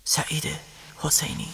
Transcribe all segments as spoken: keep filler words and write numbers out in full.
سعید حسینی.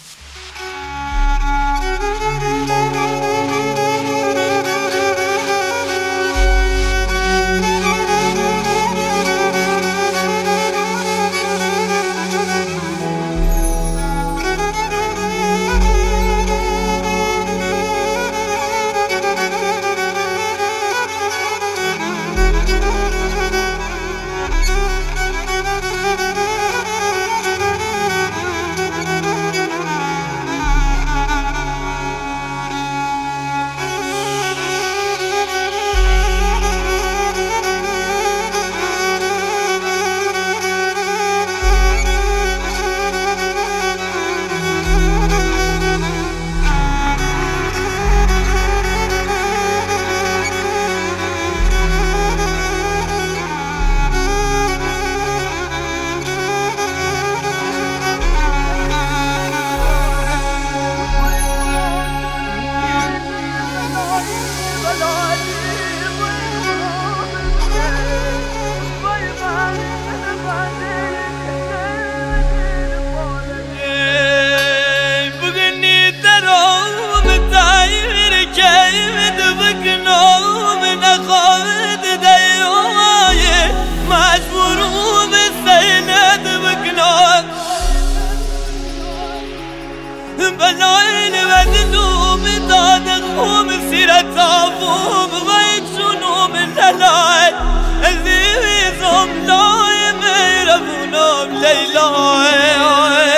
بلاين بدلوم دادخوم سيرة عفوم غيك شنوم الليل الذيزم لايم يرفونوم ليلاي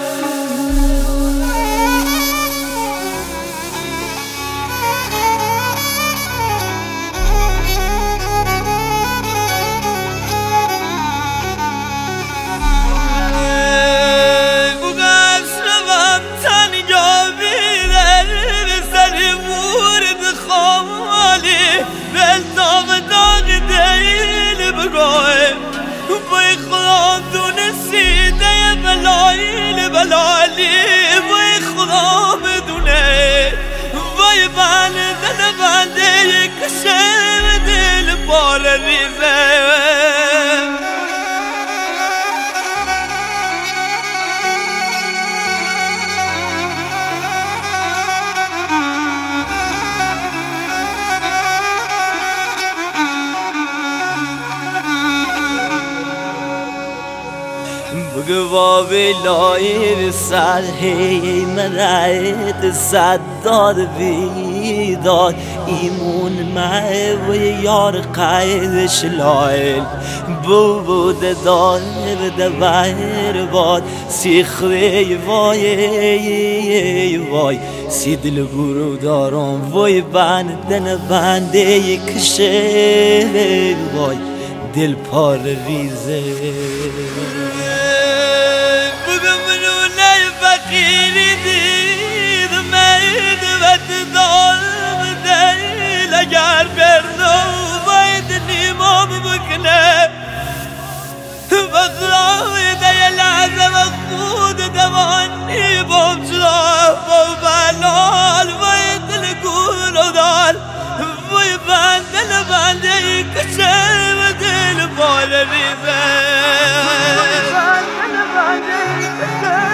وای خدا دونستی ده بلایی بلالی وای خدا بدونه وای بنده بنده کشه دل بار ریزه بگو بلای سر هی مرد صداد بیداد ایمون مه و یار قیدش لایل بود دار بده بیر باد سیخوی وای وای سی دل برو دارم وای بندن بنده کشه وای دل پار ریزه فقیری دید مید و دارم دیل اگر بردو باید نیمام بکنه بخرای دی لحظه و خود دوانی بامجا با بلال باید دل گورو دار باید بندل بنده کشه و دل بال ریزه بندل بنده کشه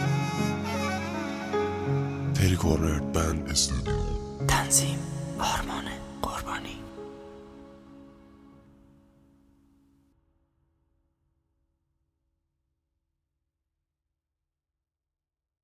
Teddy Corner Band Studio. تنظیم آرمان.